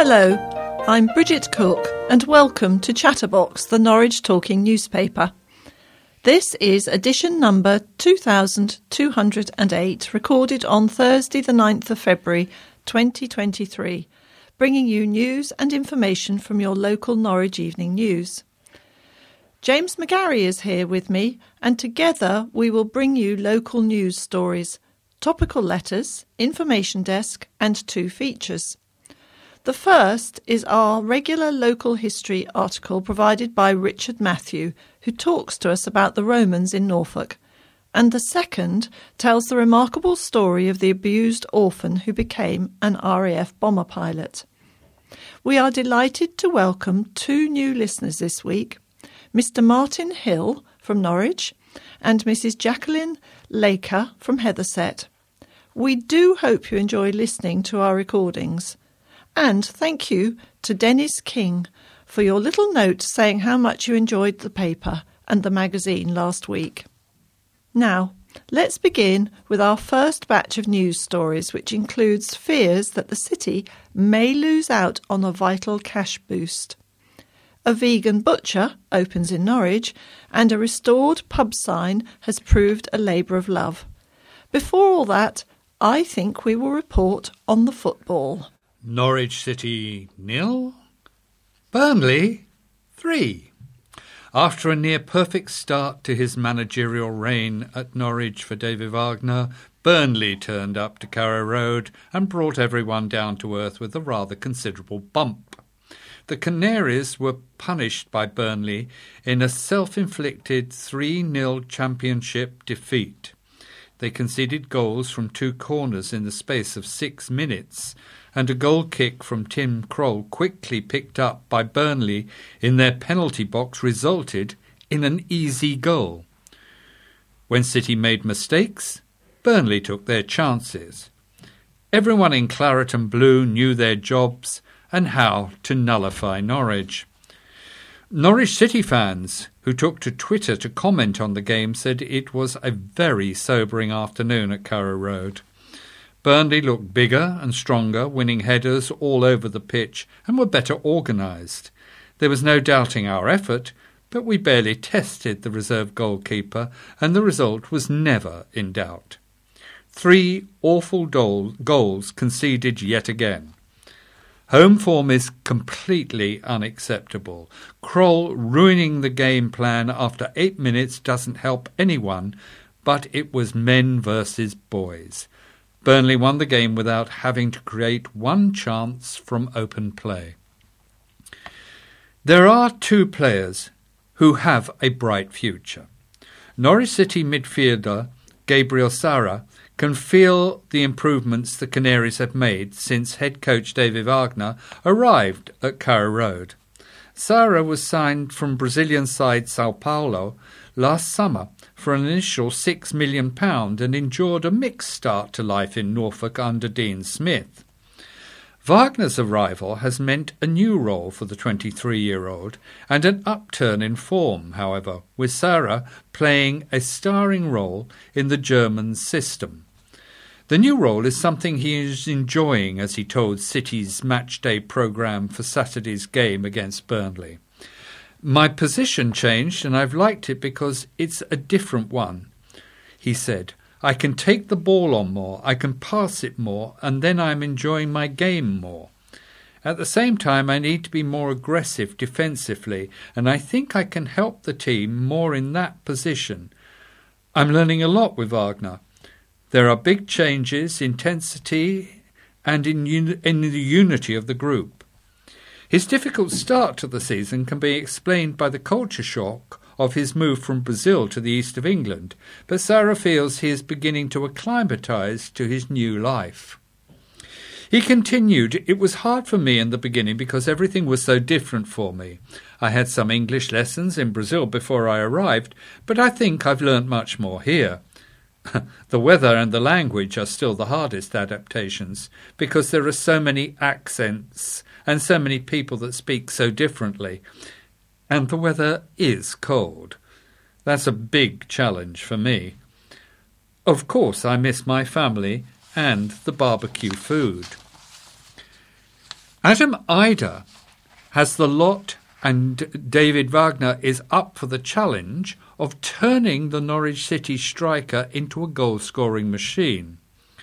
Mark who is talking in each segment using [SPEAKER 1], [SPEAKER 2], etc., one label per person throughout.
[SPEAKER 1] Hello, I'm Bridget Cook and welcome to Chatterbox, the Norwich Talking newspaper. This is edition number 2208, recorded on Thursday the 9th of February 2023, bringing you news and information from your local Norwich Evening News. James McGarry is here with me, and together we will bring you local news stories, topical letters, information desk and two features. The first is our regular local history article provided by Richard Matthew, who talks to us about the Romans in Norfolk. And the second tells the remarkable story of the abused orphan who became an RAF bomber pilot. We are delighted to welcome two new listeners this week, Mr. Martin Hill from Norwich and Mrs. Jacqueline Laker from Heatherset. We do hope you enjoy listening to our recordings. And thank you to Dennis King for your little note saying how much you enjoyed the paper and the magazine last week. Now, let's begin with our first batch of news stories, which includes fears that the city may lose out on a vital cash boost. A vegan butcher opens in Norwich, and a restored pub sign has proved a labour of love. Before all that, I think we will report on the football.
[SPEAKER 2] Norwich City 0, Burnley 3. After a near-perfect start to his managerial reign at Norwich for David Wagner, Burnley turned up to Carrow Road and brought everyone down to earth with a rather considerable bump. The Canaries were punished by Burnley in a self-inflicted 3-0 championship defeat. They conceded goals from two corners in the space of 6 minutes, and a goal kick from Tim Krul, quickly picked up by Burnley in their penalty box, resulted in an easy goal. When City made mistakes, Burnley took their chances. Everyone in claret and blue knew their jobs and how to nullify Norwich. Norwich City fans who took to Twitter to comment on the game said it was a very sobering afternoon at Carrow Road. Burnley looked bigger and stronger, winning headers all over the pitch, and were better organised. There was no doubting our effort, but we barely tested the reserve goalkeeper, and the result was never in doubt. 3 awful goals conceded yet again. Home form is completely unacceptable. Krul ruining the game plan after 8 minutes doesn't help anyone, but it was men versus boys. Burnley won the game without having to create one chance from open play. There are 2 players who have a bright future. Norwich City midfielder Gabriel Sara can feel the improvements the Canaries have made since head coach David Wagner arrived at Carrow Road. Sara was signed from Brazilian side Sao Paulo last summer for an initial £6 million and endured a mixed start to life in Norfolk under Dean Smith. Wagner's arrival has meant a new role for the 23-year-old and an upturn in form, however, with Sara playing a starring role in the German system. The new role is something he is enjoying, as he told City's matchday programme for Saturday's game against Burnley. My position changed and I've liked it because it's a different one, he said. I can take the ball on more, I can pass it more, and then I'm enjoying my game more. At the same time, I need to be more aggressive defensively, and I think I can help the team more in that position. I'm learning a lot with Wagner. There are big changes, intensity, and in the unity of the group. His difficult start to the season can be explained by the culture shock of his move from Brazil to the east of England, but Sara feels he is beginning to acclimatise to his new life. He continued, "It was hard for me in the beginning because everything was so different for me. I had some English lessons in Brazil before I arrived, but I think I've learnt much more here. The weather and the language are still the hardest adaptations because there are so many accents and so many people that speak so differently. And the weather is cold. That's a big challenge for me. Of course, I miss my family and the barbecue food." Adam Idah has the lot, and David Wagner is up for the challenge of turning the Norwich City striker into a goal-scoring machine.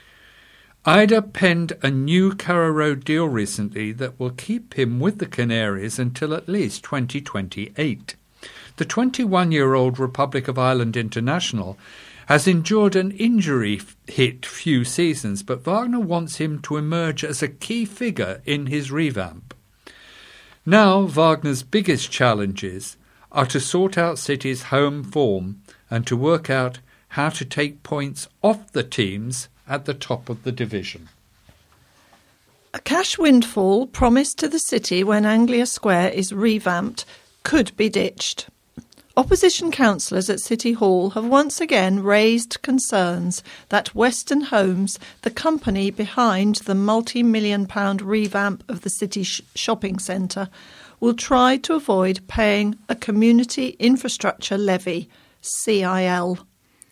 [SPEAKER 2] Idah penned a new Carrow Road deal recently that will keep him with the Canaries until at least 2028. The 21-year-old Republic of Ireland international has endured an injury-hit few seasons, but Wagner wants him to emerge as a key figure in his revamp. Now Wagner's biggest challenges are to sort out City's home form and to work out how to take points off the teams at the top of the division.
[SPEAKER 1] A cash windfall promised to the City when Anglia Square is revamped could be ditched. Opposition councillors at City Hall have once again raised concerns that Western Homes, the company behind the multi-million-pound revamp of the City shopping centre, will try to avoid paying a Community Infrastructure Levy, CIL.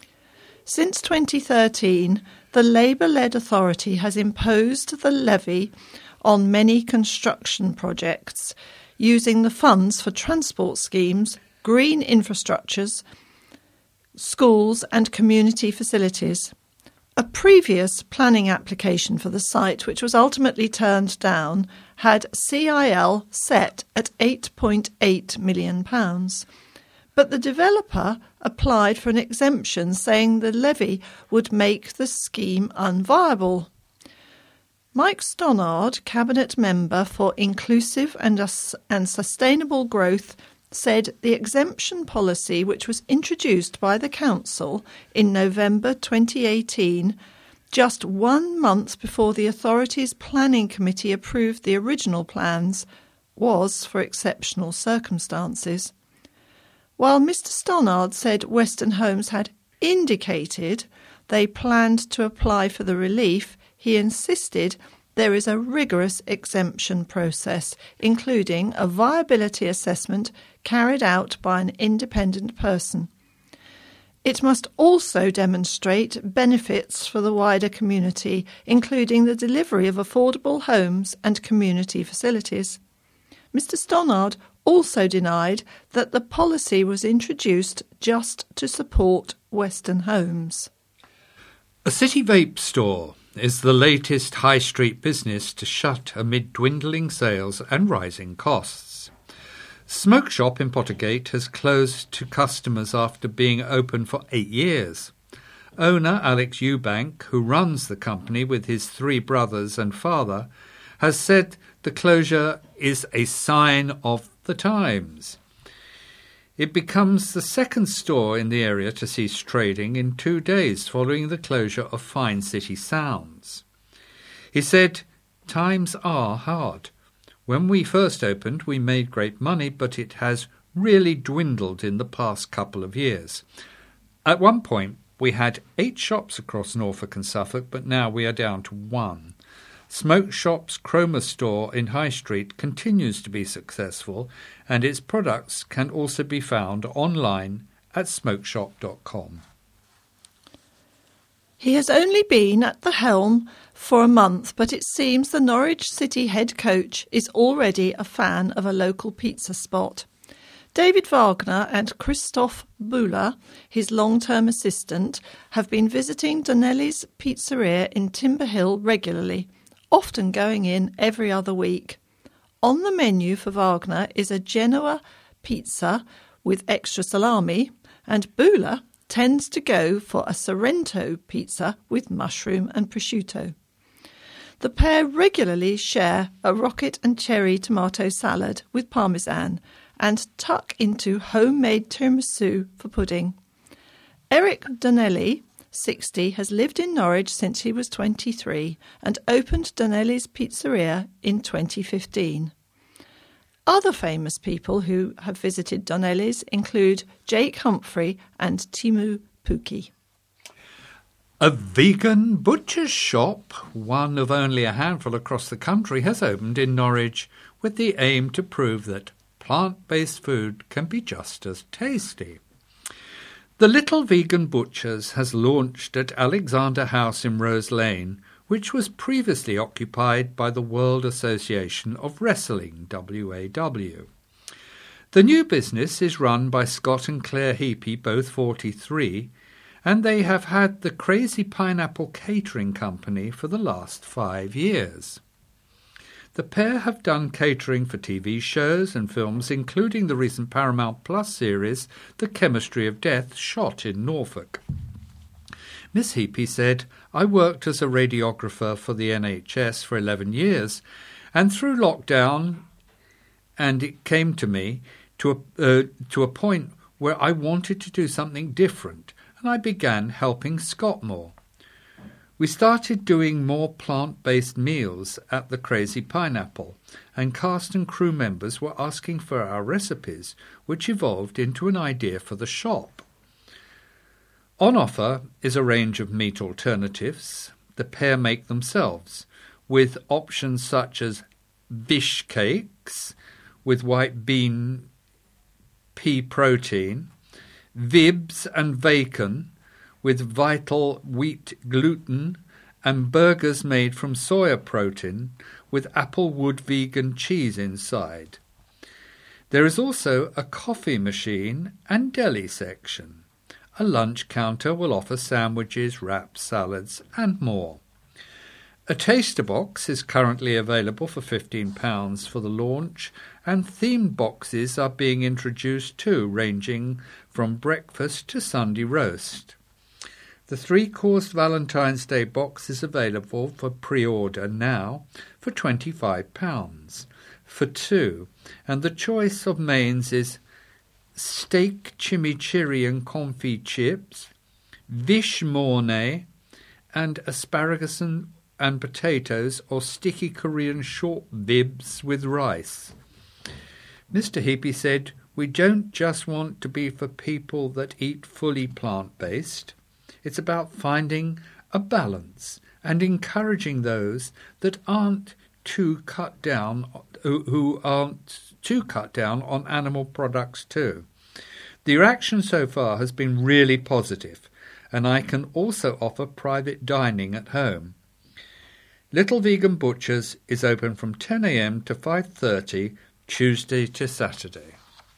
[SPEAKER 1] Since 2013, the Labour-led authority has imposed the levy on many construction projects, using the funds for transport schemes, green infrastructures, schools and community facilities. A previous planning application for the site, which was ultimately turned down, had CIL set at £8.8 million. But the developer applied for an exemption, saying the levy would make the scheme unviable. Mike Stonnard, Cabinet Member for Inclusive and Sustainable Growth, said the exemption policy, which was introduced by the Council in November 2018, just 1 month before the authority's planning committee approved the original plans, was for exceptional circumstances. While Mr Stonnard said Western Homes had indicated they planned to apply for the relief, he insisted there is a rigorous exemption process, including a viability assessment carried out by an independent person. It must also demonstrate benefits for the wider community, including the delivery of affordable homes and community facilities. Mr Stonnard also denied that the policy was introduced just to support Western Homes.
[SPEAKER 2] A City vape store is the latest high street business to shut amid dwindling sales and rising costs. Smoke Shop in Pottergate has closed to customers after being open for 8 years. Owner Alex Eubank, who runs the company with his 3 brothers and father, has said the closure is a sign of the times. It becomes the second store in the area to cease trading in 2 days following the closure of Fine City Sounds. He said, "Times are hard. When we first opened, we made great money, but it has really dwindled in the past couple of years. At one point, we had 8 shops across Norfolk and Suffolk, but now we are down to 1. Smoke Shop's Cromer store in High Street continues to be successful, and its products can also be found online at smokeshop.com.
[SPEAKER 1] He has only been at the helm for a month, but it seems the Norwich City head coach is already a fan of a local pizza spot. David Wagner and Christoph Bühler, his long-term assistant, have been visiting Donnelly's Pizzeria in Timber Hill regularly, often going in every other week. On the menu for Wagner is a Genoa pizza with extra salami, and Bühler tends to go for a Sorrento pizza with mushroom and prosciutto. The pair regularly share a rocket and cherry tomato salad with parmesan and tuck into homemade tiramisu for pudding. Eric Donnelly, 60, has lived in Norwich since he was 23 and opened Donnelly's Pizzeria in 2015. Other famous people who have visited Donnelly's include Jake Humphrey and Timu Pukki.
[SPEAKER 2] A vegan butcher's shop, one of only a handful across the country, has opened in Norwich with the aim to prove that plant-based food can be just as tasty. The Little Vegan Butchers has launched at Alexander House in Rose Lane which was previously occupied by the World Association of Wrestling, WAW. The new business is run by Scott and Claire Heapy, both 43, and they have had the Crazy Pineapple Catering Company for the last 5 years. The pair have done catering for TV shows and films, including the recent Paramount Plus series, The Chemistry of Death, shot in Norfolk. Miss Heapy said, "I worked as a radiographer for the NHS for 11 years, and through lockdown, and it came to me to a point where I wanted to do something different, and I began helping Scotmore. We started doing more plant-based meals at the Crazy Pineapple, and cast and crew members were asking for our recipes, which evolved into an idea for the shop. On offer is a range of meat alternatives the pair make themselves, with options such as bish cakes with white bean pea protein, vibs and bacon with vital wheat gluten, and burgers made from soya protein with applewood vegan cheese inside. There is also a coffee machine and deli section. A lunch counter will offer sandwiches, wraps, salads, and more. A taster box is currently available for £15 for the launch, and themed boxes are being introduced too, ranging from breakfast to Sunday roast. The 3-course Valentine's Day box is available for pre-order now for £25 for 2, and the choice of mains is steak chimichurri and confit chips, vish mornay, and asparagus and potatoes or sticky Korean short bibs with rice. Mr. Heapy said, "We don't just want to be for people that eat fully plant-based. It's about finding a balance and encouraging those that aren't too cut down, who aren't too cut down on animal products too. The reaction so far has been really positive, and I can also offer private dining at home. Little Vegan Butchers is open from 10 a.m. to 5:30, Tuesday to Saturday."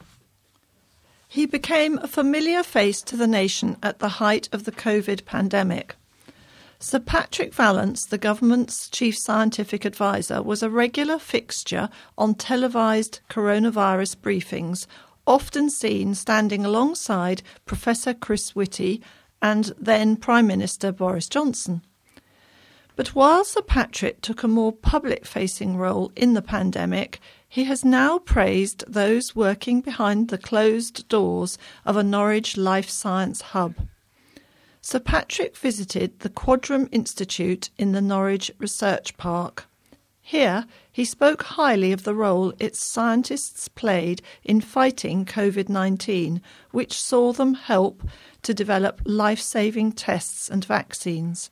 [SPEAKER 1] He became a familiar face to the nation at the height of the COVID pandemic. Sir Patrick Vallance, the government's chief scientific advisor, was a regular fixture on televised coronavirus briefings, often seen standing alongside Professor Chris Whitty and then Prime Minister Boris Johnson. But while Sir Patrick took a more public-facing role in the pandemic, he has now praised those working behind the closed doors of a Norwich life science hub. Sir Patrick visited the Quadram Institute in the Norwich Research Park. Here, he spoke highly of the role its scientists played in fighting COVID-19, which saw them help to develop life-saving tests and vaccines.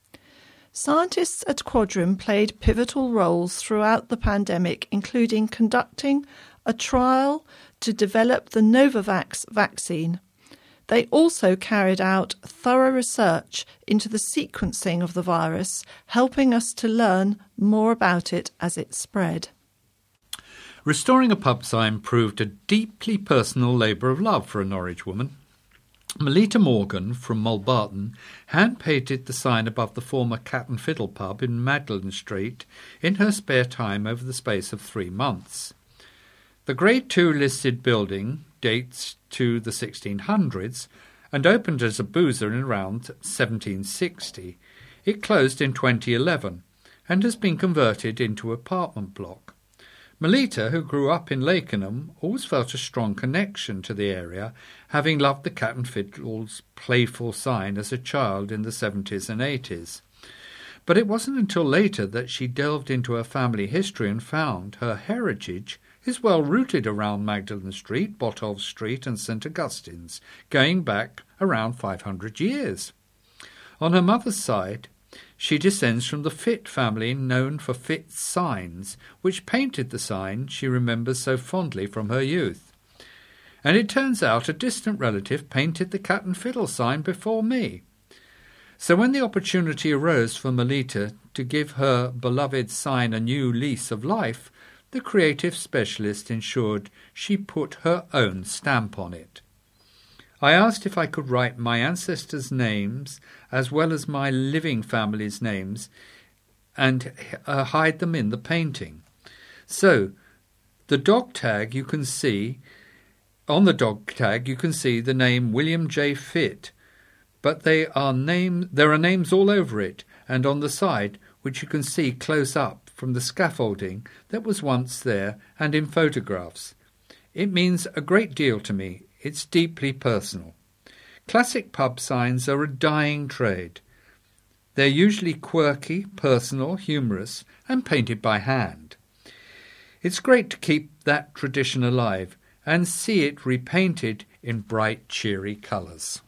[SPEAKER 1] Scientists at Quadram played pivotal roles throughout the pandemic, including conducting a trial to develop the Novavax vaccine. They also carried out thorough research into the sequencing of the virus, helping us to learn more about it as it spread.
[SPEAKER 2] Restoring a pub sign proved a deeply personal labour of love for a Norwich woman. Melita Morgan from Mulbarton hand-painted the sign above the former Cat and Fiddle pub in Magdalen Street in her spare time over the space of 3 months. The Grade 2 listed building dates to the 1600s and opened as a boozer in around 1760. It closed in 2011 and has been converted into an apartment block. Melita, who grew up in Lakenham, always felt a strong connection to the area, having loved the Cat and Fiddle's playful sign as a child in the 70s and 80s. But it wasn't until later that she delved into her family history and found her heritage is well rooted around Magdalen Street, Botolph Street and St Augustine's, going back around 500 years. On her mother's side, she descends from the Fitt family, known for Fitt's signs, which painted the sign she remembers so fondly from her youth. And it turns out a distant relative painted the Cat and Fiddle sign before me. So when the opportunity arose for Melita to give her beloved sign a new lease of life, the creative specialist ensured she put her own stamp on it. I asked if I could write my ancestors' names as well as my living family's names and hide them in the painting. So, the dog tag you can see, on the dog tag you can see the name William J. Fitt, but there are names all over it and on the side which you can see close up from the scaffolding that was once there and in photographs. It means a great deal to me. It's deeply personal. Classic pub signs are a dying trade. They're usually quirky, personal, humorous, and painted by hand. It's great to keep that tradition alive and see it repainted in bright, cheery colours.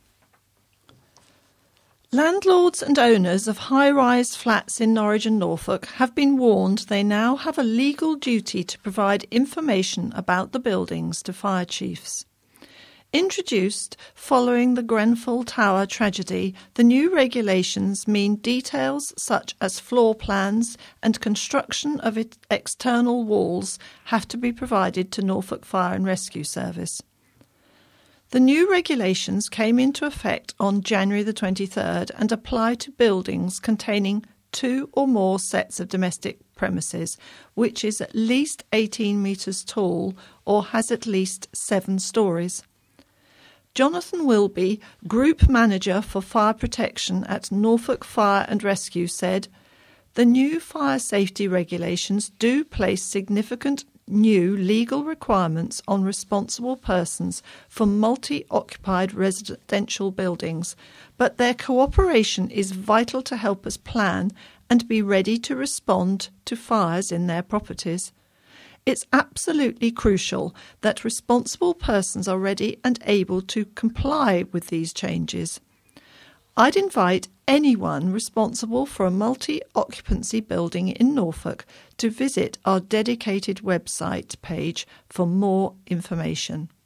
[SPEAKER 1] Landlords and owners of high-rise flats in Norwich and Norfolk have been warned they now have a legal duty to provide information about the buildings to fire chiefs. Introduced following the Grenfell Tower tragedy, the new regulations mean details such as floor plans and construction of external walls have to be provided to Norfolk Fire and Rescue Service. The new regulations came into effect on January the 23rd and apply to buildings containing 2 or more sets of domestic premises, which is at least 18 metres tall or has at least 7 stories. Jonathan Wilby, Group Manager for Fire Protection at Norfolk Fire and Rescue, said, "The new fire safety regulations do place significant new legal requirements on responsible persons for multi-occupied residential buildings, but their cooperation is vital to help us plan and be ready to respond to fires in their properties. It's absolutely crucial that responsible persons are ready and able to comply with these changes. I'd invite anyone responsible for a multi-occupancy building in Norfolk to visit our dedicated website page for more information."